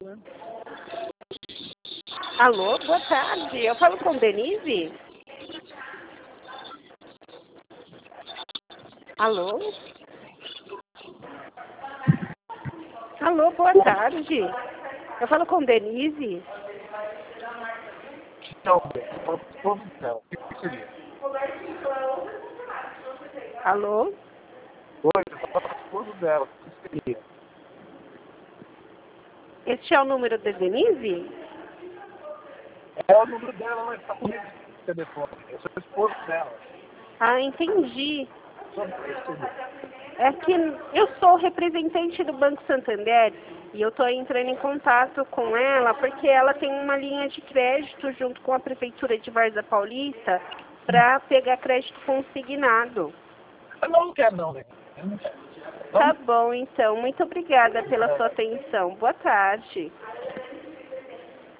Alô, boa tarde. Eu falo com Denise? Alô? Alô, boa tarde. Eu falo com Denise? Não, não. O que seria? Alô? Oi, eu falo com a esposa dela. O que seria? Este é o número da Denise? É o número dela, mas está comigo no telefone. Eu sou a esposa dela. Ah, entendi. Sobre o que seria? É que eu sou representante do Banco Santander e eu estou entrando em contato com ela porque ela tem uma linha de crédito junto com a Prefeitura de Varza Paulista para pegar crédito consignado. Eu não quero, não, né? Eu não quero. Tá bom, então. Muito obrigada pela sua atenção. Boa tarde.